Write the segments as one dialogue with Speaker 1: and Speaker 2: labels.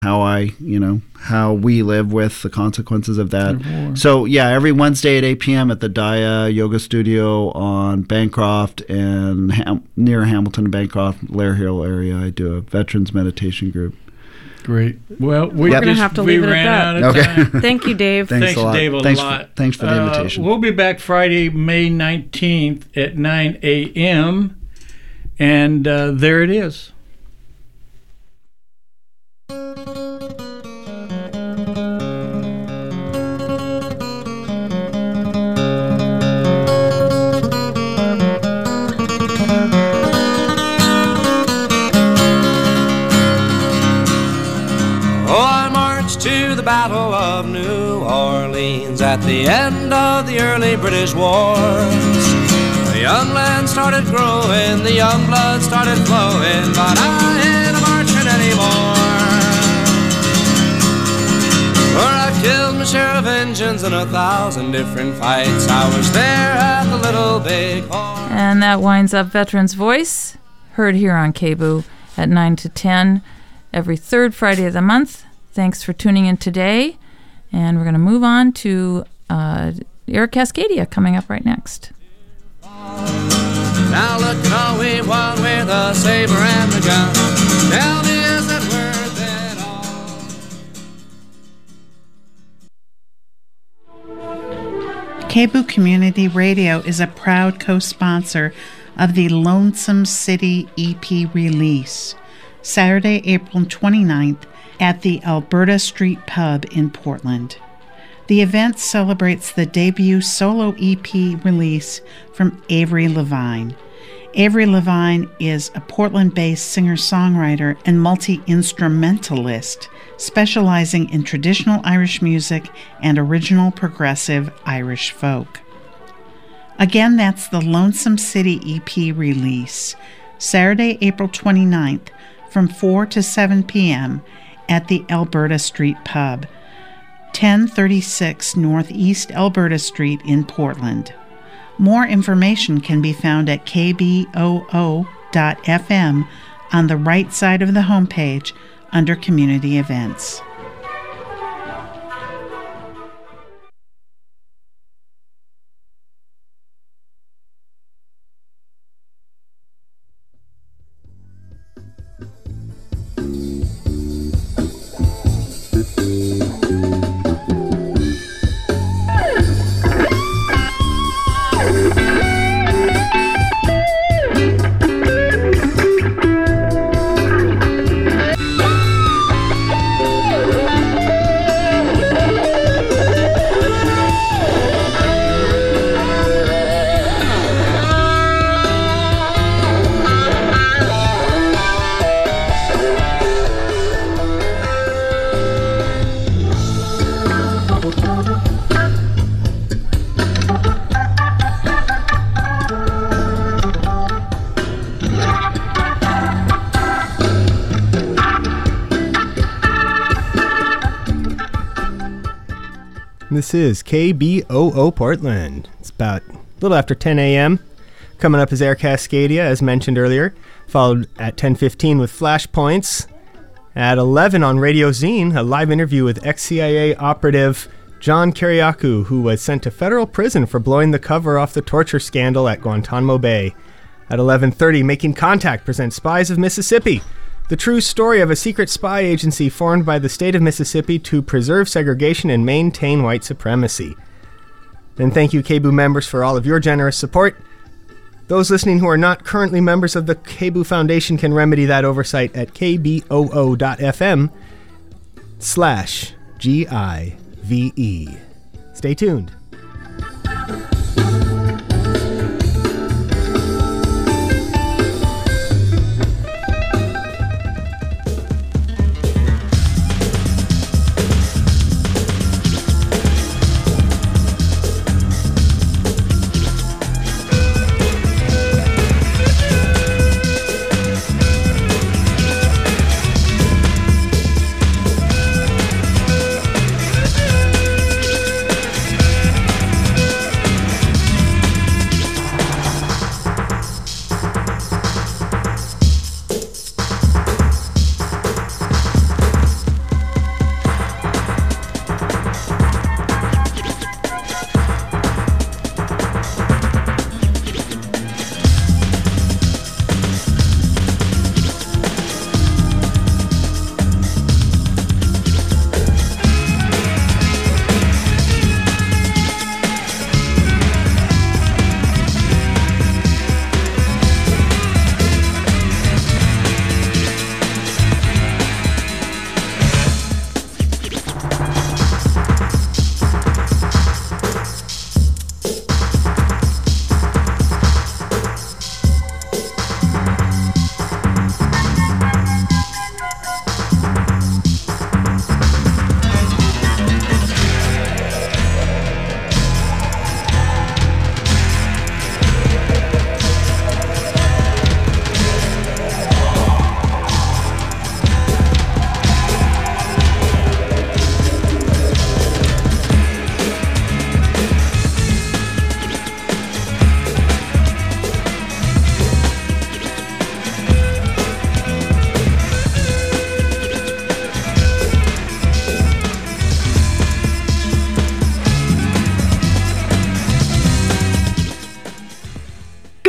Speaker 1: how we live with the consequences of that. So yeah, every Wednesday at 8 p.m. at the Daya Yoga Studio on Bancroft and near Hamilton and Bancroft, Lair Hill area, I do a veterans meditation group.
Speaker 2: Great. Well, we're
Speaker 3: going to have to leave it at that.
Speaker 2: Out of time.
Speaker 3: Thank you, Dave.
Speaker 2: Thanks Dave, a lot.
Speaker 1: Thanks for the invitation.
Speaker 2: We'll be back Friday, May 19th at 9 a.m. And there it is.
Speaker 4: Battle of New Orleans at the end of the early British wars. The young land started growing, the young blood started flowing, but I ain't marching anymore. For I killed my share of engines in 1,000 different fights. I was there at the Little Big Horn.
Speaker 5: And that winds up Veterans Voice, heard here on KBOO at 9 to 10 every third Friday of the month. Thanks for tuning in today, and we're going to move on to Eric Cascadia coming up right next.
Speaker 4: Now look at all we want with a saber and a gun. Tell me, is it worth it all?
Speaker 6: KBOO Community Radio is a proud co-sponsor of the Lonesome City EP release, Saturday, April 29th, at the Alberta Street Pub in Portland. The event celebrates the debut solo EP release from Avery Levine. Avery Levine is a Portland-based singer-songwriter and multi-instrumentalist, specializing in traditional Irish music and original progressive Irish folk. Again, that's the Lonesome City EP release, Saturday, April 29th, from 4 to 7 p.m., at the Alberta Street Pub, 1036 Northeast Alberta Street in Portland. More information can be found at kboo.fm on the right side of the homepage under Community Events.
Speaker 7: This is KBOO Portland. It's about a little after 10 a.m. Coming up is Air Cascadia, as mentioned earlier, followed at 10:15 with Flashpoints. At 11 on Radio Zine, a live interview with ex-CIA operative John Kiriakou, who was sent to federal prison for blowing the cover off the torture scandal at Guantanamo Bay. At 11:30, Making Contact presents Spies of Mississippi, the true story of a secret spy agency formed by the state of Mississippi to preserve segregation and maintain white supremacy. And thank you, KBOO members, for all of your generous support. Those listening who are not currently members of the KBOO Foundation can remedy that oversight at kboo.fm/GIVE. Stay tuned.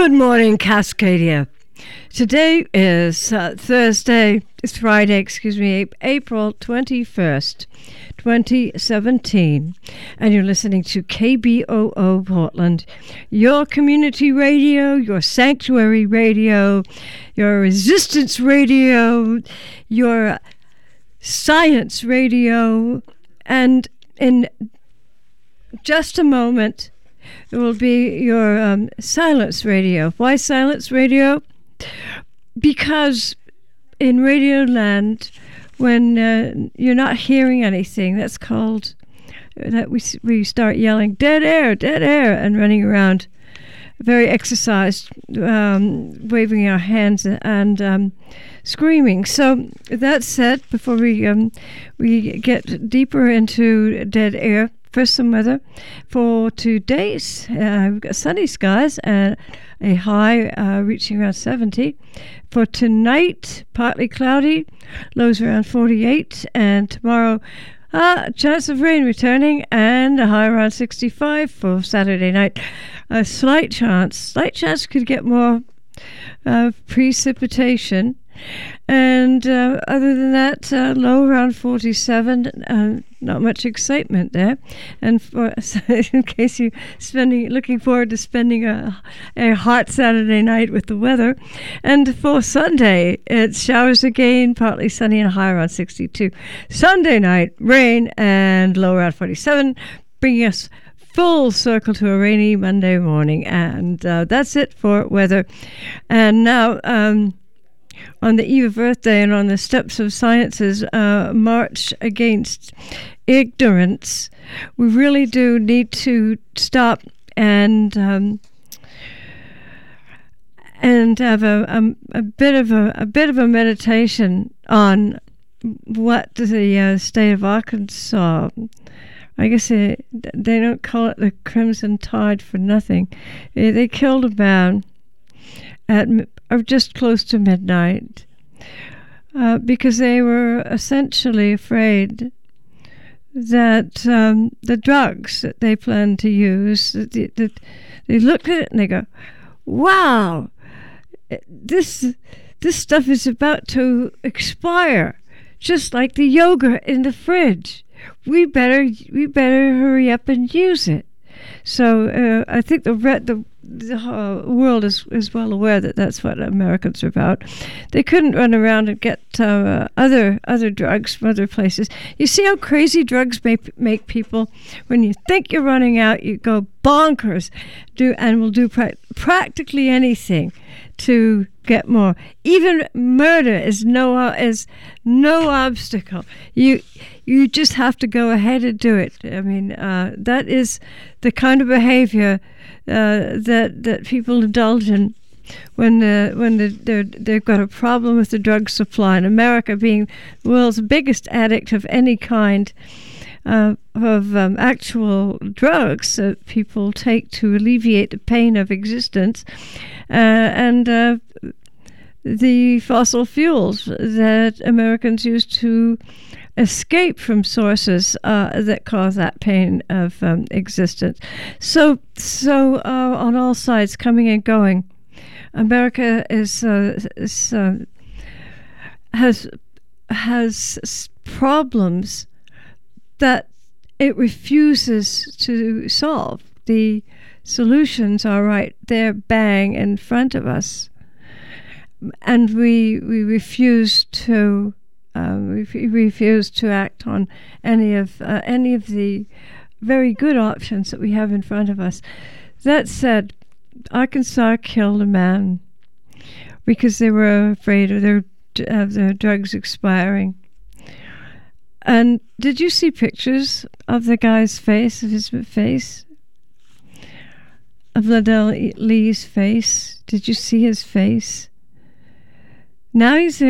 Speaker 3: Good morning, Cascadia. Today is Friday, April 21st, 2017, and you're listening to KBOO Portland, your community radio, your sanctuary radio, your resistance radio, your science radio, and in just a moment, it will be your silence radio. Why silence radio? Because in Radio Land, when you're not hearing anything, that's called, that we start yelling, dead air, and running around, very exercised, waving our hands and screaming. So that said, before we get deeper into dead air, first some weather for 2 days. We've got sunny skies and a high reaching around 70. For tonight, partly cloudy, lows around 48, and tomorrow, chance of rain returning and a high around 65 for Saturday night. A slight chance could get more precipitation. And other than that, low around 47, not much excitement there. And for in case you're looking forward to spending a hot Saturday night with the weather. And for Sunday, it's showers again, partly sunny and high around 62. Sunday night, rain and low around 47, bringing us full circle to a rainy Monday morning. And that's it for weather. And now, on the eve of Earth Day and on the steps of science's march against ignorance, we really do need to stop and have a bit of a meditation on what the state of Arkansas. I guess they don't call it the Crimson Tide for nothing. They killed a man at just close to midnight because they were essentially afraid that the drugs that they planned to use, that they looked at it and they go, wow, this stuff is about to expire, just like the yogurt in the fridge. We better hurry up and use it. So I think the world is well aware that that's what Americans are about. They couldn't run around and get other drugs from other places. You see how crazy drugs make people? When you think you're running out, you go bonkers, will do practically anything to get more. Even murder is no obstacle. You just have to go ahead and do it. I mean, that is the kind of behavior that people indulge in when they've got a problem with the drug supply. And America, being the world's biggest addict of any kind of actual drugs that people take to alleviate the pain of existence, and the fossil fuels that Americans use to escape from sources that cause that pain of existence. So on all sides, coming and going, America has problems that it refuses to solve. The solutions are right there, bang in front of us, and we refuse to. We refuse to act on any of the very good options that we have in front of us. That said, Arkansas killed a man because they were afraid of their drugs expiring. And did you see pictures of the guy's face, of his face? Of Liddell Lee's face? Did you see his face? Now he's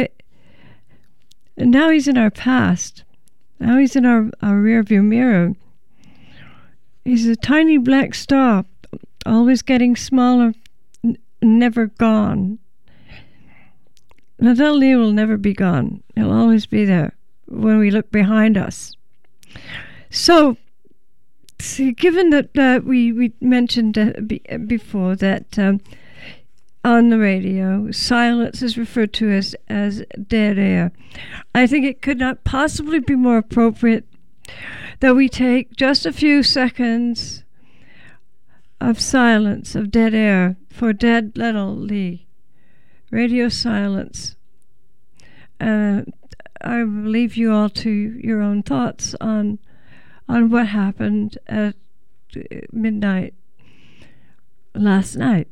Speaker 3: in our past. Now he's in our rearview mirror. He's a tiny black star, always getting smaller, never gone. Liddell Lee will never be gone. He'll always be there when we look behind us. So, see, given that we mentioned before that on the radio, silence is referred to as dead air. I think it could not possibly be more appropriate that we take just a few seconds of silence, of dead air, for dead Little Lee. Radio silence. I will leave you all to your own thoughts on what happened at midnight last night.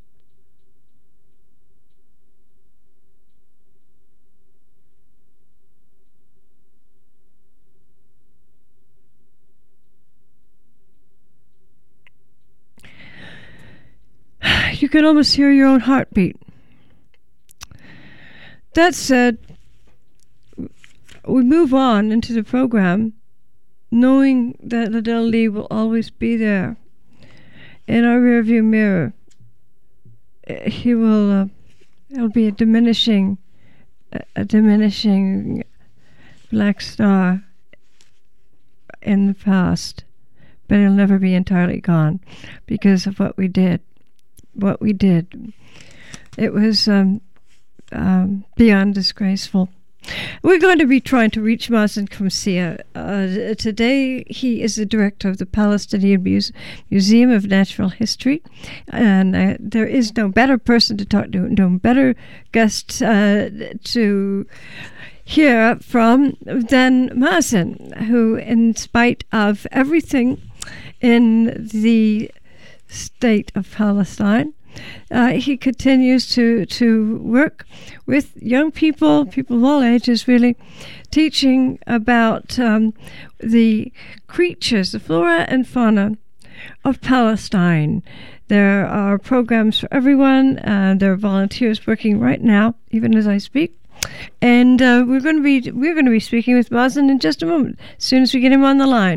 Speaker 3: You can almost hear your own heartbeat. That said, we move on into the program knowing that Liddell Lee will always be there in our rearview mirror. He will it'll be a diminishing black star in the past, but it'll never be entirely gone because of what we did. It was beyond disgraceful. We're going to be trying to reach Mazen Khamsia. Today, he is the director of the Palestinian Museum of Natural History, and there is no better person to talk to, no better guest to hear from than Mazen, who, in spite of everything in the state of Palestine, he continues to work with young people of all ages, really, teaching about the creatures, the flora and fauna of Palestine. There are programs for everyone. There are volunteers working right now, even as I speak. And we're going to be speaking with Mazen in just a moment, as soon as we get him on the line.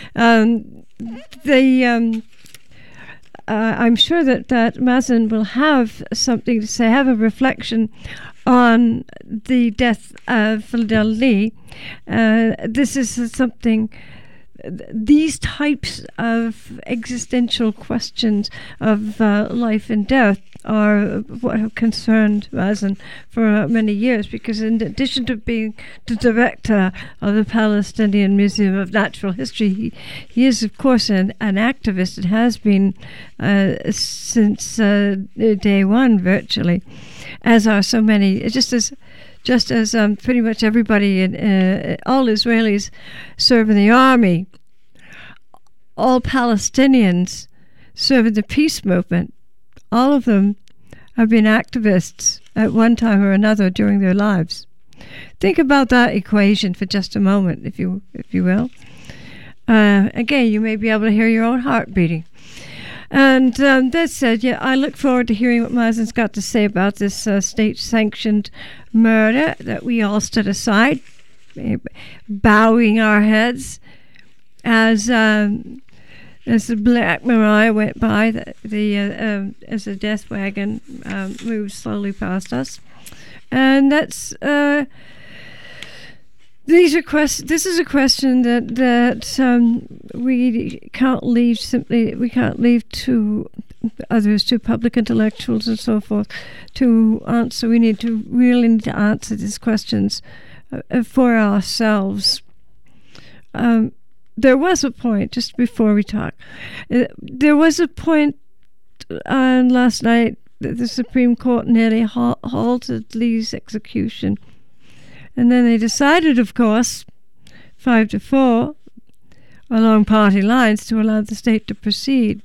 Speaker 3: I'm sure that Mazen will have something to say, have a reflection on the death of Liddell Lee. This is something, these types of existential questions of life and death are what have concerned Mazen for many years, because in addition to being the director of the Palestinian Museum of Natural History, he is, of course, an activist. It has been since day one, virtually, as are so many, just as pretty much everybody, all Israelis serve in the army, all Palestinians serve in the peace movement. All of them have been activists at one time or another during their lives. Think about that equation for just a moment, if you will. Again, you may be able to hear your own heart beating. And that said, I look forward to hearing what Mazen's got to say about this state-sanctioned murder that we all stood aside, bowing our heads as the Black Mariah went by, as the death wagon moved slowly past us. And that's this is a question that we can't leave simply. We can't leave to others, to public intellectuals and so forth, to answer. We really need to answer these questions for ourselves. There was a point, just before we talk, there was a point last night that the Supreme Court nearly halted Lee's execution. And then they decided, of course, 5-4, along party lines, to allow the state to proceed.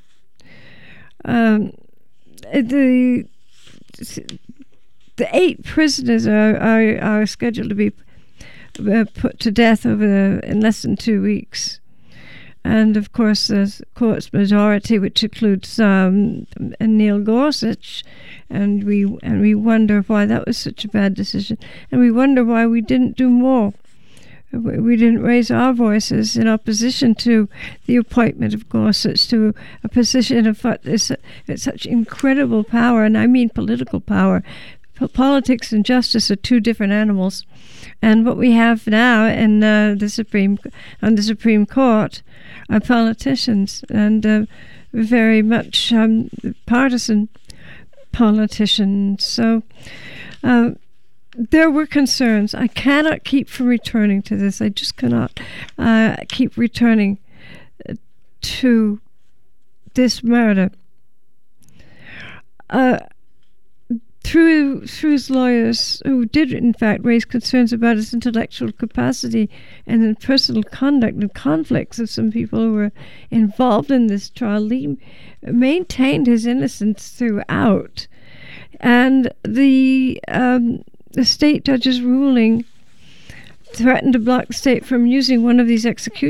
Speaker 3: The 8 prisoners are scheduled to be put to death in less than 2 weeks. And of course, the court's majority, which includes Neil Gorsuch, and we wonder why that was such a bad decision, and we wonder why we didn't do more. We didn't raise our voices in opposition to the appointment of Gorsuch to a position of such incredible power, and I mean political power. Politics and justice are two different animals, and what we have now in the Supreme Court are politicians, and very much partisan politicians. So there were concerns. I cannot keep from returning to this. I just cannot keep returning to this murder. Through his lawyers, who did in fact raise concerns about his intellectual capacity and the personal conduct and conflicts of some people who were involved in this trial, he maintained his innocence throughout. And the state judge's ruling threatened to block the state from using one of these executions